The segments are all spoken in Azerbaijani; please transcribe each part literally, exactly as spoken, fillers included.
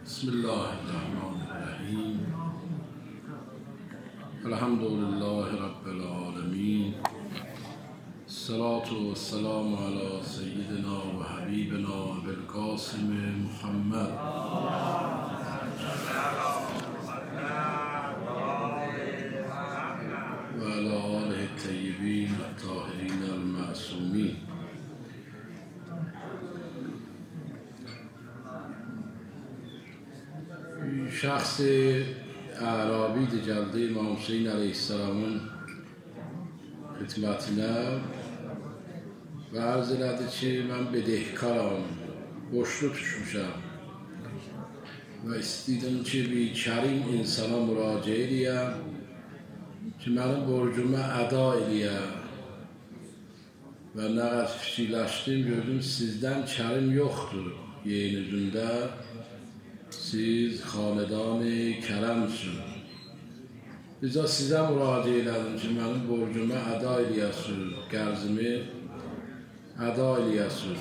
بسم الله الرحمن الرحیم. الحمد لله رب العالمین. الصلاة والسلام على سیدنا و حبیبنا بالقاسم محمد و علی آله الطیبین الطاهرین المعصومین. şahs Arabi'dir, geldi İmam Hüseyin Aleyhisselam'ın hizmetine ve arz elədi ki, ben bedehkaram, boşluq düşmüşəm ve istedim ki, bir kərim insana müraciə eləyəm ki, mənim borcumu əda eləyəm və nə qədər fikirləşdim, gördüm sizdən kərim yoxdur yeğenizində. Siz xanedan-ı kərəmsiniz. Bizə sizə müraciə elədim ki, mənim borcumu əda eləyəsiniz, qərzimi əda eləyəsiniz.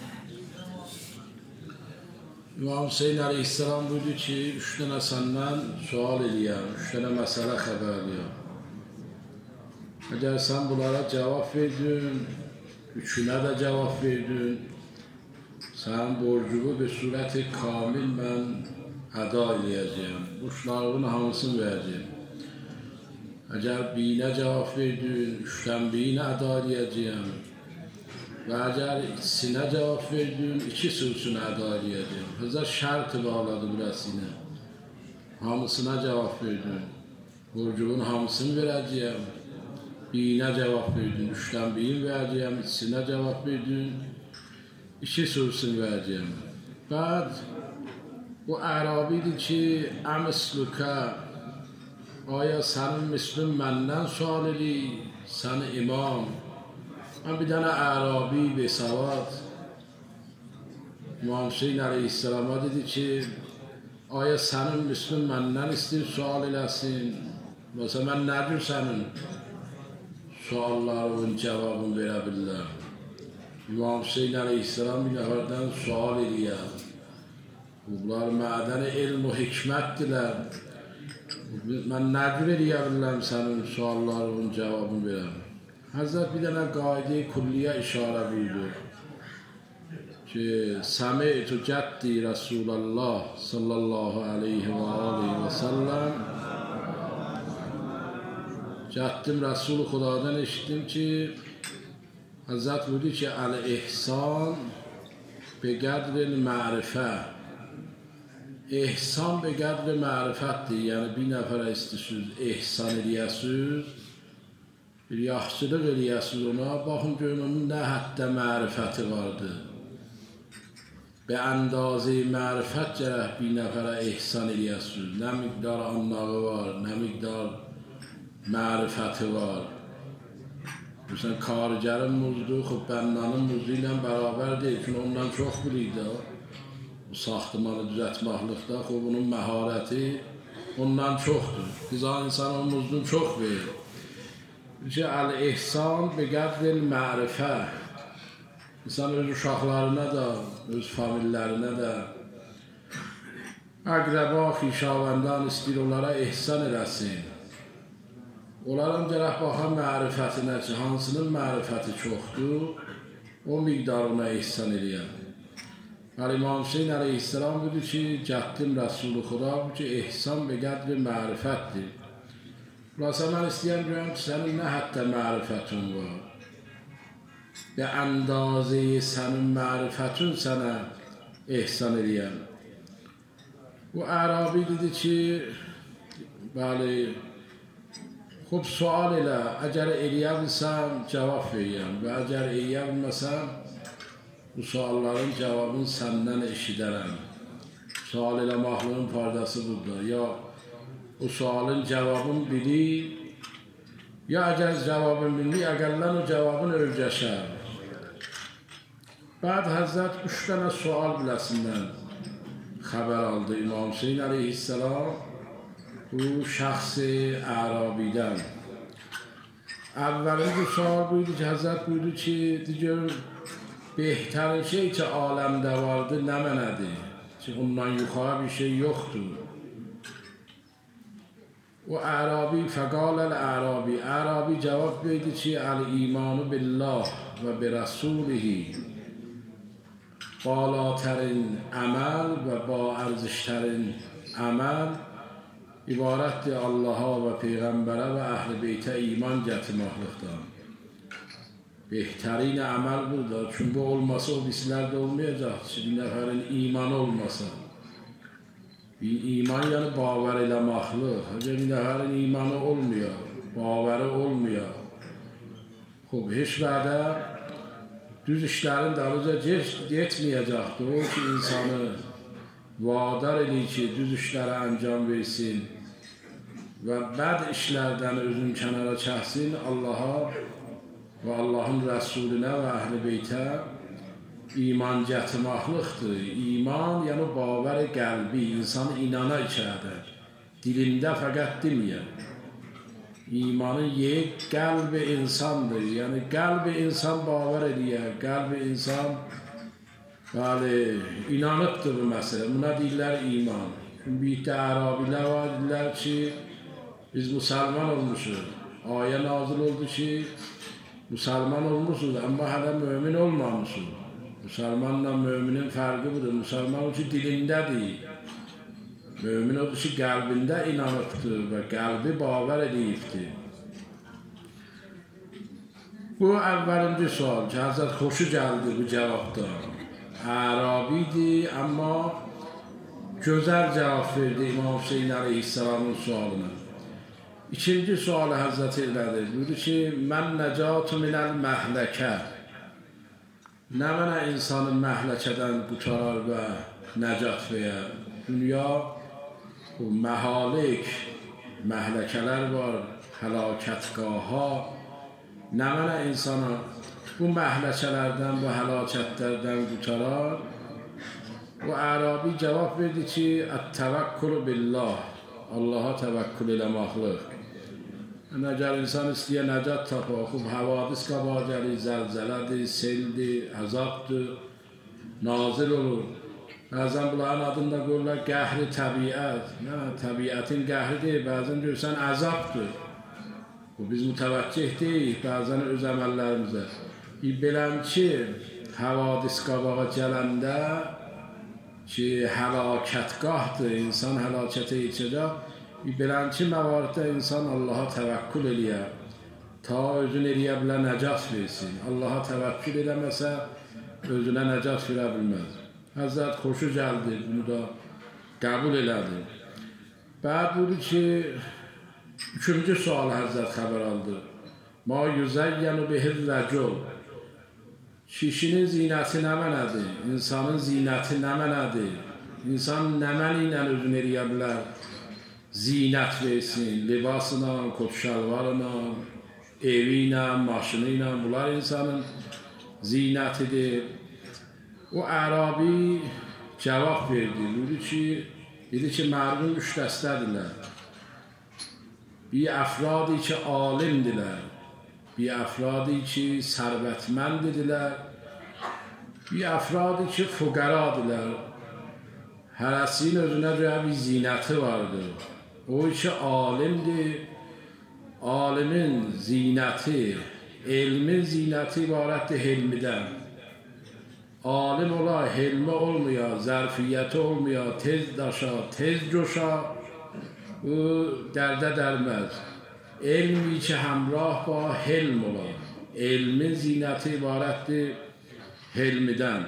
İmam Hüseyin Aleyhisselam buyurdu ki, üç dənə səndən sual eləyəm, üç dənə məsələ xəbərliyəm. Əgər sən bunlara cavab verdin, üçünə də cavab verdin, sən borcumu bir surəti kamil mən əda eləyəcəyəm. Borclarının hamısını verəcəyəm. Əgər birinə cavab verdin, üçdən birinə əda eləyəcəyəm. Və əgər ikisinə cavab verdin, iki sürüsünü əda eləyəcəyəm. Həzər şərt bağladı burasını. Hamısına cavab verdin. Borcumun hamısını verəcəyəm. Birinə cavab verdin, üçdən birini verəcəyəm. İkisinə cavab verdin, İki sürüsünü verəcəyəm. Bəd, bu Ərabidir ki, əmislükə, aya sənin mislin məndən sual edir, səni imam. Mən bir dənə Ərabi besavad, İmam Hüseyin Aleyhisselama dedi ki, aya sənin mislin məndən istəyir sual eləsin. Məsələn, mən nə cür sənin suallarının cavabını verə bilirəm? İmam Hüseyin Aleyhisselam bir nəfərdən sual eləyər. Bunlar mədən elm və hikmətdirlər. Mən nə cür eləyə bilirəm sənin suallarının cavabını verəm? Həzrət bir dənə qaide-i külliyə işarə buyurur ki, Səmi'tu cəddi Rasulallah sallallahu aleyhi və aleyhi və səlləm, cəddim Rasul-u Xudadan eşitdim ki, Hazret buyurdu ki, el-ihsan be qadr ma'rifə. İhsan be qadr ma'rifətdir. Yəni, bir nəfərə istəyirsiniz, ihsan eləyəsiniz, bir yaxşılıq eləyəsiniz ona, baxın görün onun nə həddə ma'rifəti vardır. Be əndazı ma'rifət gərək bir nəfərə ihsan eləyəsiniz. Nə miqdar anlağı var, nə miqdar ma'rifəti var. Məsələn, kargərin muzdu, xub bənnanın muzdu ilə bərabər deyil ki, ondan çox bilirdi. Bu saxtımanı düzətməklikdə, xub onun məharəti ondan çoxdur. Qıza insan o muzdun çox verir. Ki, əl-ihsan be qədr mərifə. İnsan öz uşaqlarına da, öz famillərinə də, əqrəba, xişavəndan istəyir, onlara ihsan eləsin. Onların gərək baxan mərifətinə ki, hansının mərifəti çoxdur, o miqdarına ihsan eləyəm. İmam Hüseyin Aleyhisselam budur ki, cəddim Rəsul-u Xuda bu ki, ihsan be qədr mərifətdir. Burası mən istəyəm görəm ki, sənin nə həddə mərifətin var? Və əndazı sənin mərifətin sənə ihsan eləyəm. Bu Ərabi dedi ki, bəli, xub sual elə, əgər eləyə bilsəm, cavab verəyəm və əgər eləyə bilməsəm, bu sualların cavabını səndən eşidərəm. Sual eləməklərin faydası budur. Ya o sualın cavabını bilir, ya əgər cavabını bilir, əgərlən o cavabını öyrəşər. Bəd Həzrət üç dənə sual biləsindən xəbər aldı İmam Hüseyin Aleyhisselam bu şəxsi Ərabidən. Əvvəlinci sual buydu ki, Həzrət buydu ki, digər behtarin şey ki, aləmdə vardı, nə mənədir? Çünki ondan yuxarı bir şey yoxdur. O Ərabi, fəqaləl Ərabi, Ərabi cavab verdi ki, əl-imanu billah və bi rasulihi balatərin əməl və ba ərzişlərin əməl ibarətdir Allaha və Peyğəmbərə və əhl-i beytə iman gətirməklikdir. Behtərin əməl budur. Çünki bu olmasa o birisilər də olmayacaq. Bir nəfərin imanı olmasa. Bir iman yəni bavar eləməklik. Əgər bir nəfərin imanı olmuyor, bavarı olmuyor. Xob, heç vədə düz işlərin dalıca getməyəcəkdir. O ki, insanı vadar edir ki, düz işlərə əncam versin və bəd işlərdən özünü kənara çəksin Allaha və Allahın Rəsulünə və əhl-i beytə iman gətirməklikdir. İman, yəni bavar qəlbi, insanı inana içədir. Dilində fəqət deməyər. İmanın yer qəlbi insandır. Yəni qəlbi insan bavar edir, qəlbi insan bəli, inanıbdır bu məsələ. Buna deyirlər iman. Bir də Ərabilər var, deyirlər ki, biz müsəlman olmuşuz. Ayə nazil oldu ki, müsəlman olmuşuz, amma hələ mömin olmamışız. Müsəlmanla müminin fərqi budur. Müsəlman o ki, dilindədir. Mümin odur ki, qəlbində inanıbdır və qəlbi bavar edibdir. Bu əvvəlinci sual ki, Həzrət xoşu gəldi bu cavabdan. Ərabidir, amma gözəl cavab verdi İmam Hüseyin əleyhissalamın sualına. İkinci sualı Həzrət elədi. Buyurdu ki, mən nəcatu minəl məhləkə. Nə mənə insanı məhləkədən qutarar və nəcat verir? Dünya, bu məhalik, məhləkələr var, həlakətqaha. Nə mənə insana bu məhləkələrdən, bu həlakətlərdən qutarar? Bu Ərabi cavab verdi ki, ət-təvəkkül billah, Allaha təvəkkül eləməklik. Yəni, əgər insan istəyir nəcat tapar, xub, havadis qabağa gəlir, zəlzələdir, seldir, əzabdır, nazil olur. Bəzən bunların adında qoyurlar qəhri təbiət. Nə, təbiətin qəhri deyil, bəzən görsən əzabdır. Bu, biz mütəvəccih deyik, bəzən öz əməllərimizə. Biləm ki, havadis qabağa gələndə ki, həlakətqahdır, insan həlakətə yetəcək. Bilənçi məvariddə insan Allaha təvəkkül eləyər, ta özünü eləyə bilən nəcat versin. Allaha təvəkkül eləməsə, özünə nəcat verə bilməz. Həzrət xoşu gəldi, bunu da qəbul elədi. Bəd budur ki, üçüncü sualı Həzrət xəbər aldı. Ma yüzəyyənu bihir rəcul. Kişinin zinəti nə mənədir? İnsanın zinəti nə mənədir? İnsan nə məni ilə özünü eləyə bilər? Zinət versin, libasına, kot şalvarına, evi ilə, maşını ilə, bunlar insanın zinətidir. O Ərabi cavab verdi, dedi ki, dedi ki, mərdum üç dəstədirlər. Bir əfradi ki, alimdirlər, bir əfradi ki, sərvətməndirlər, bir əfradi ki, fuqəradirlər. Hərəsinin özünə görə bir zinəti vardır. O ki, alimdir, alimin zinəti, elmin zinəti ibarətdir helmidən. Alim ola, helmi olmuyor, zərfiyyəti olmuyor, tez daşa, tez coşa, bu dərdə dərməz. Elmi ki, həmrah ba, helm ola. Elmin zinəti ibarətdir helmidən.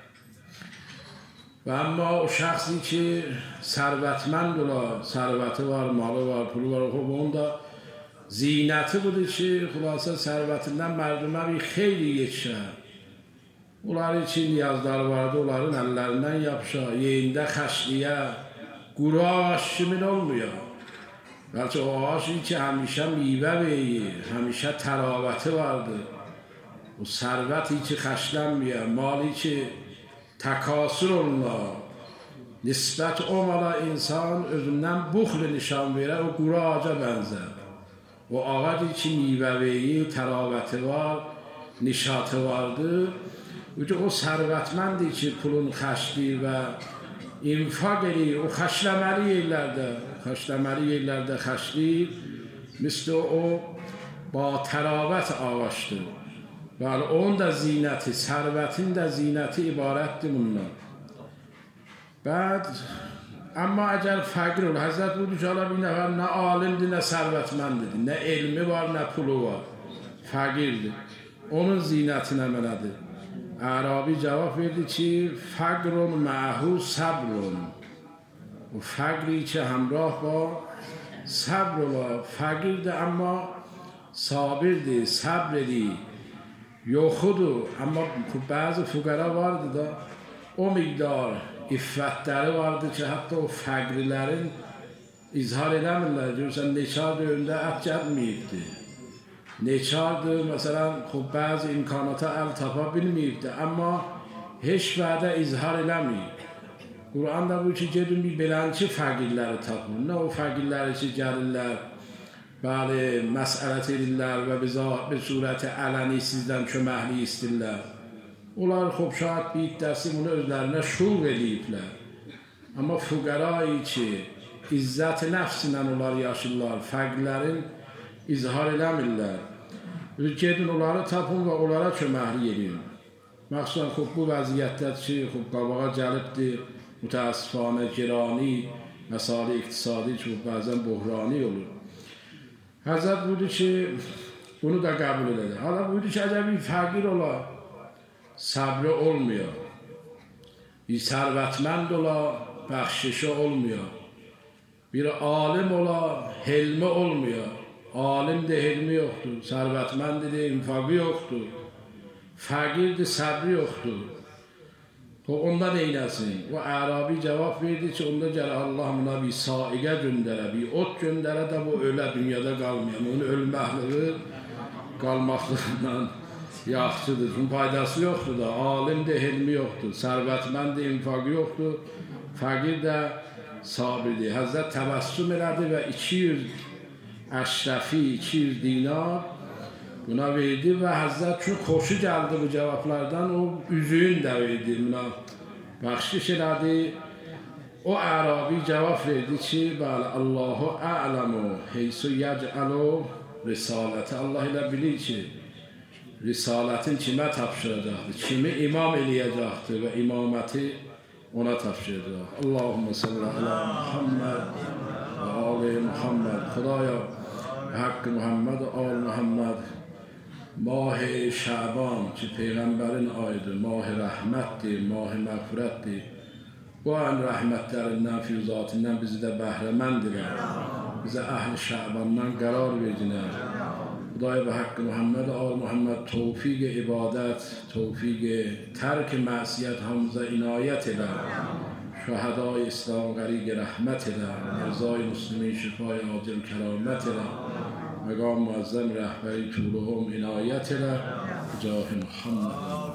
Və amma o şəxsi ki, sərvətmənd ola, sərvəti var, malı var, pulu var, onun da zinəti budur ki, xülasə sərvətindən mərdumə bir xeyli yetişər. Onların için niyazları vardı, onların əllərindən yapışa, yeyində xəşliyə, quru ağaç kimin olmuyor. Bəlkə o ağaç ki, həmişə meyvə verir, həmişə təravəti vardır. O sərvəti ki, xəşlənməyər, mali ki, təkasür olunlar, nisbət olmala insan özündən buxl nişan verər, o quru ağaca bənzər. O ağac ki, meyvə verir, təravəti var, nişatı vardır. O sərvətməndir ki, pulun xəşli və infaq eləyir, o xəşləməli yerlərdə, xəşləməli yerlərdə xəşləyir, misli o ba təravət ağaçdır. Bəli, onun da zinəti, sərvətin də zinəti ibarətdir bundan. Bəd, amma əgər fəqir olur, Həzrət buyurdu ki, bir nəfər nə alimdir, nə sərvətməndir, nə elmi var, nə pulu var, fəqirdir. Onun zinəti nə mənədir? Ərabi cavab verdi ki, fəqrun məhu səbrun. O fəqri ki, həmrah var, səbr olar, fəqirdir, amma sabirdir, səbr edir. Yoxudur, amma bəzi füqara vardı da, o miqdar iffətləri vardı ki, hətta o fəqrilərin izhar edəmirlər. Görürsən, neçar dövründə ət gəlməyibdir. Neçardır, məsələn, bəzi imkanata əl tapa bilməyibdir, amma heç vədə izhar eləməyib. Qur'an da bu ki, gedin bir belənçi fəqirləri tapın. Nə o fəqirləri ki, gəlirlər, bəli, məsələt edirlər və bir surəti ələni sizdən köməkli istirlər. Onlar xob şahid bir iddəsi bunu özlərinə şur ediblər. Amma füqərayı ki, izzət-i nəfsinə onlar yaşırlar, fəqirlərin izhar eləmirlər. Gedin onları tapın və onlara köməkli edin. Məxsusən, xob bu vəziyyətdə ki, xob qabağa gəlibdir, mütəəssifanə, girani, məsali iqtisadi ki, bəzən buhrani olur. Həzrət buyurdu ki, bunu da qəbul edədir. Hala buyurdu ki, əgər bir fəqir ola, səbri olmuyor. Bir sərvətmənd ola, bəxşişi olmuyor. Bir alim ola, helmi olmuyor. Alimdir, helmi yoxdur. Sərvətməndir, infaqı yoxdur. Fəqirdir, səbri yoxdur. Onda neyləsin? O Ərabi cavab verdi ki, onda gələ Allah buna bir saiqə göndərə, bir ot göndərə də bu ölə dünyada qalmayan. Onun ölməkliği qalmaqlığından yaxşıdır. Çünki faydası yoxdur da, alimdir, helmi yoxdur, sərvətməndir, infaqı yoxdur, fəqir də sabirdir. Həzrət təbəssüm elədi və iki yüz əşrəfi, iki yüz dinar buna verdi və Həzrət çünki xoşu gəldi bu cavablardan, o üzüyün də verdi buna, bəxşiş elədi. O Ərabi cavab verdi ki, bəli, Allahu a'lamu heysu yəc'alu risaləti. Allah ilə bilir ki, risalətin kimə tapşıracaqdır, kimi imam eləyəcəkdir və imaməti ona tapşıracaq. Allahümme salli ala Muhammed və ali Muhammed. Xudaya haqqı Muhammed və al Muhammed. Mah-ı Şaban ki, Peyğəmbərin ayıdır, mah-ı rəhmətdir, mah-ı məğfirətdir. Bu ayın rəhmətlərindən, füyuzatından bizi də bəhrəməndirlər. Bizə əhl-i Şabandan qərar verdilər. Xudaya və haqqı Muhammed, al Muhammed tövfiq-i ibadət, tövfiq-i tərk-i məsiyyət hamıza inayət edər. Şəhədai İslam qəriq rəhmət edər. Ərzai müslimin şifai acil kəramət edər. مقام معظم رهبری طولهم عنایت را جاه محمد